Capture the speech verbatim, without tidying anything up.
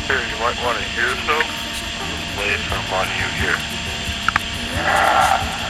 Here, you might want to hear some. Lay some on you here.